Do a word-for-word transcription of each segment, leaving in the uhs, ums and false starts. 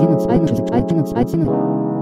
одиннадцать, одиннадцать, одиннадцать, одиннадцать.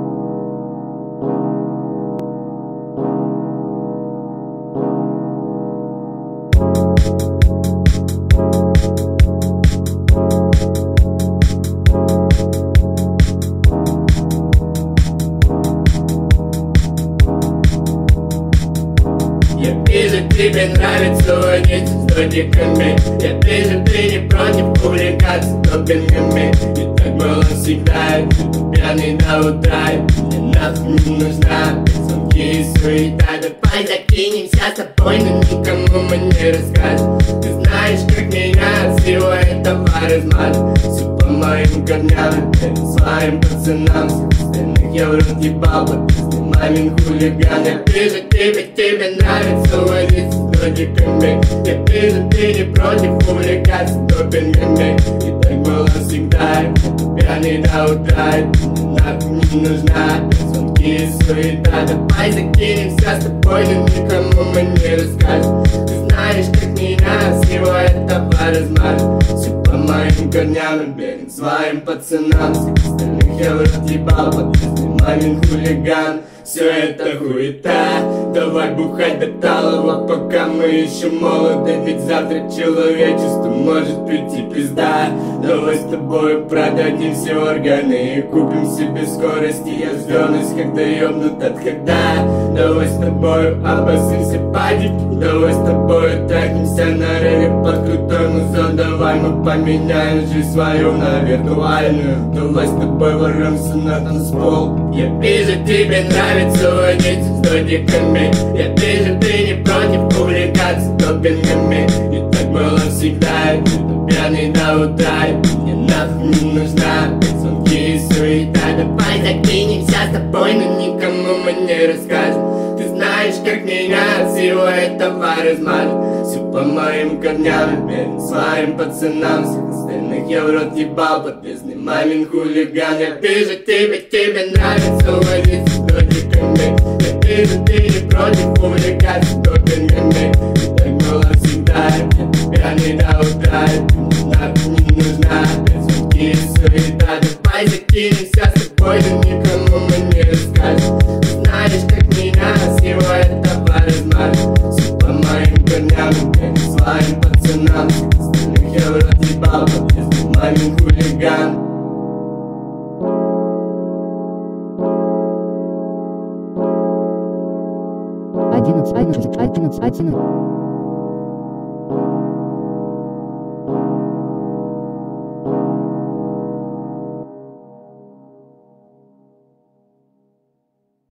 Я вижу, тебе нравится водить с додиками. Я вижу, ты не против увлекаться допингами. И так было всегда, ты пьяный до утра. Мне нахуй не нужна звонки и суета. Давай закинемся с тобой, но никому мы не расскажем. Ты знаешь, как меня от всего этого размажет. Все по моим корням, своим пацанам. Всех остальных я в рот ебал, подписный мамин хулиган. Я вижу, тебе, тебе нравится водить с додиками. Я вижу, ты не против увлекаться допингами. И так было всегда, пьяный до утра. Мне нахуй не нужна звонки и суета. Давай закинемся с тобой, но никому мы не расскажем. Ты знаешь, как меня от всего этого размажет. Все по моим корням и верен своим пацанам. Всех остальных я в рот ебал, подписный мамин хулиган. Все это хуета, давай бухать до талого, пока мы еще молоды. Ведь завтра человечеству может прийти пизда. Давай с тобой продадим все органы и купим себе скорость. И я взвёрнусь, когда ёбнут от когда. Давай с тобой обоссымся падик. Давай с тобой трахнемся на реве под крутой музон. Давай мы поменяем жизнь свою на виртуальную. Давай с тобой ворвемся на танцпол. Я вижу, тебе нравится водить с додиками. Я вижу, ты не против увлекаться допингами. И так было всегда, ты пьяный до утра. Мне нахуй не нужна звонки и суета. Давай закинемся с тобой, но никому мы не расскажем. Ты знаешь, как меня от всего этого размажет. Все по моим корням, верен своим пацанам. Всех остальных я в рот ебал, подписный мамин хулиган. Я вижу, тебе, тебе нравится водить с додиками. Я вижу, ты не против увлекаться допингами. И так было всегда, пьяный до утра. Мне нахуй не нужна звонки и суета. Давай закинемся с тобой, но никому мы не расскажем. Ты знаешь, как меня от всего этого размажет. Все по моим корням, верен своим пацанам. Всех остальных я в рот ебал, подписный мамин хулиган. Одиннадцать, одиннадцать, одиннадцать, одиннадцать.